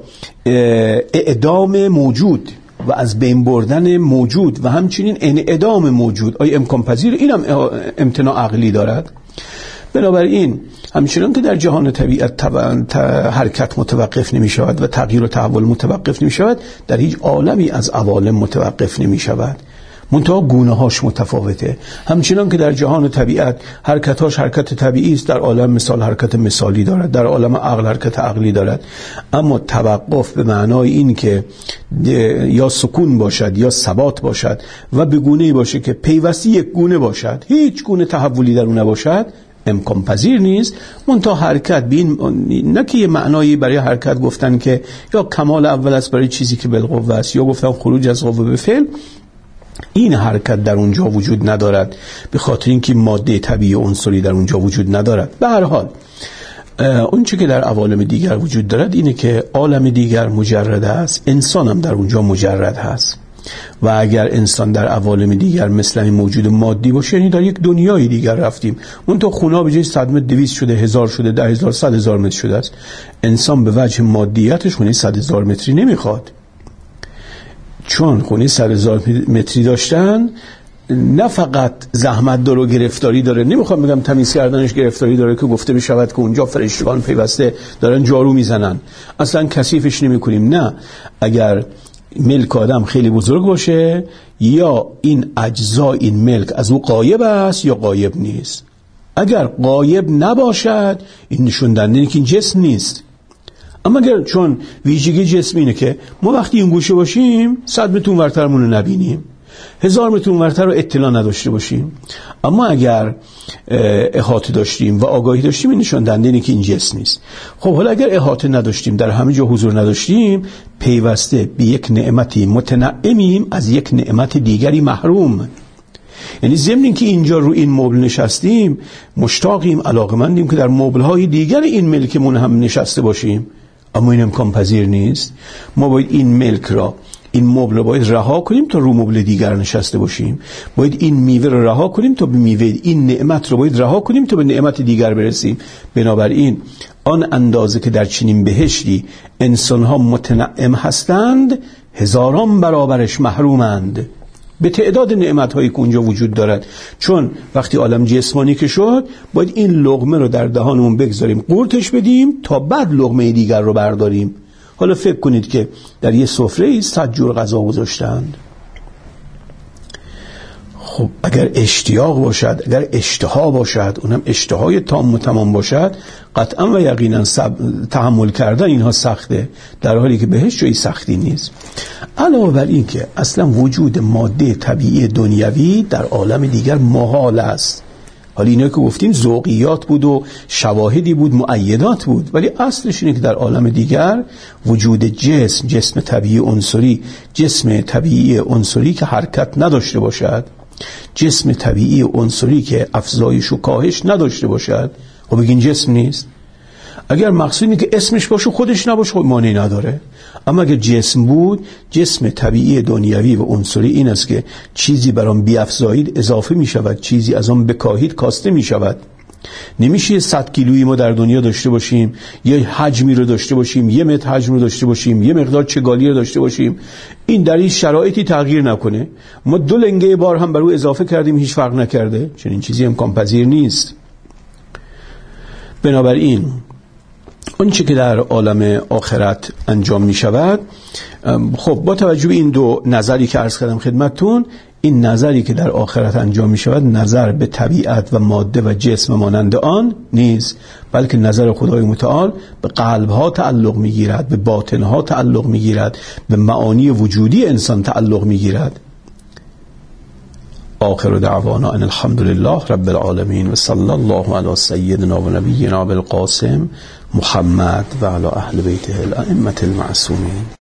اعدام موجود و از بین بردن موجود و همچنین انعدام موجود آیا امکان پذیر؟ این هم امتناع عقلی دارد. بنابراین همچنان که در جهان طبیعت حرکت متوقف نمی شود و تغییر و تحول متوقف نمی شود، در هیچ عالمی از عوالم متوقف نمی شود، منتها گونه هاش متفاوته. همچنان که در جهان طبیعت حرکتاش حرکت طبیعی است، در عالم مثال حرکت مثالی دارد، در عالم عقل حرکت عقلی دارد. اما توقف به معنای این که یا سکون باشد یا ثبات باشد و به گونه‌ای باشه که پیوسته یک گونه باشد، هیچ گونه تحولی در اون نباشد، امکان پذیر نیست. منتها حرکت بین نه که یه معنایی برای حرکت گفتن که یا کمال اول است برای چیزی که بالقوه است، یا گفتن خروج از قوه به فعل، این حرکت در اونجا وجود ندارد، به خاطر اینکه ماده طبیعی عنصری در اونجا وجود ندارد. به هر حال اون چه که در عوالم دیگر وجود دارد اینه که عالم دیگر مجرد است، انسان هم در اونجا مجرد هست. و اگر انسان در عوالم دیگر مثل این موجود مادی باشه، یعنی در یک دنیای دیگر رفتیم. اون تو خونه به جای 100 متر 200 شده، 1000 شده، 10,000 100,000 متر شده است. انسان به وجه مادیتش خونه 100,000 متری نمیخواد، چون خونه 100,000 متری داشتن نه فقط زحمت داره و گرفتاری داره، نمیخوام بگم تمیز کردنش گرفتاری داره که گفته بشود که اونجا فرشتگان پیوسته دارن جارو میزنن، اصلا کثیفش نمیکنیم. نه، اگر ملک آدم خیلی بزرگ باشه، یا این اجزا این ملک از او غایب است یا غایب نیست. اگر غایب نباشد، این نشون دهنده اینه که این جسم نیست. اما اگر چون ویژگی جسم اینه که ما وقتی این گوشه باشیم 100 متر اونورترمون رو نبینیم، 1000 متر اونورتر رو اطلاع نداشته باشیم. اما اگر احاطه داشتیم و آگاهی داشتیم، این نشان دهنده اینه که این جسم نیست. خب حالا اگر احاطه نداشتیم، در همه جا حضور نداشتیم، پیوسته به یک نعمتی متنعمیم، از یک نعمت دیگری محروم. یعنی ضمن اینکه اینجا رو این مبل نشستیم، مشتاقیم، علاقمندیم که در مبل‌های دیگر این ملکمون هم نشسته باشیم، اما این امکان پذیر نیست. ما باید این ملک را، این مبل رو باید رها کنیم تا رو مبل دیگر نشسته باشیم. باید این میوه رو رها کنیم تا به میوه، این نعمت رو باید رها کنیم تا به نعمت دیگر برسیم. بنابراین آن اندازه که در چنین بهشتی انسان‌ها متنعم هستند، هزاران برابرش محرومند به تعداد نعمت‌هایی که اونجا وجود دارد. چون وقتی عالم جسمانی که شد، باید این لقمه رو در دهانمون بگذاریم، قورتش بدیم تا بعد لقمه دیگر رو برداریم. حالا فکر کنید که در یه سفره 100 جور غذا گذاشتند. خب اگر اشتیاق باشد، اگر اشتها باشد، اونم اشتهای تام و تمام باشد، قطعا و یقینا تحمل کردن اینها سخته، در حالی که بهش جایی سختی نیست. علاوه بر این که اصلا وجود ماده طبیعی دنیوی در عالم دیگر محال است. حالا اینا که گفتیم ذوقیات بود و شواهدی بود، مؤیدات بود، ولی اصلش اینه که در عالم دیگر وجود جسم طبیعی عنصری، جسم طبیعی عنصری که حرکت نداشته باشد، جسم طبیعی عنصری که افزایش و کاهش نداشته باشد، خب بگین جسم نیست. اگر مقصود اینه که اسمش باشه خودش نباشه، خب معنی نداره. اما اگر جسم بود، جسم طبیعی دنیوی و عنصری این است که چیزی بر آن بیافزایید اضافه می شود، چیزی از آن بکاهید کاسته می شود. نمیشه 100 کیلویی ما در دنیا داشته باشیم، یا حجمی رو داشته باشیم، 1 متر حجم رو داشته باشیم، یه مقدار چگالی رو داشته باشیم، این در این شرایطی تغییر نکنه. ما 2 لنگه بار هم بر او اضافه کردیم، هیچ فرق نکرده. چنین چیزی امکان پذیر نیست. بنابراین آنچه که در عالم آخرت انجام می شود، خب با توجه به این 2 نظری که عرض کردم خدمتتون، این نظری که در آخرت انجام می شود نظر به طبیعت و ماده و جسم مانند آن نیست، بلکه نظر خدای متعال به قلبها تعلق می گیرد، به باطنها تعلق می گیرد، به معانی وجودی انسان تعلق می گیرد. آخر دعوانا ان الحمد لله رب العالمین و صلی الله علی سیدنا و نبینا بالقاسم محمد و علی اهل بیته الائمة المعصومین.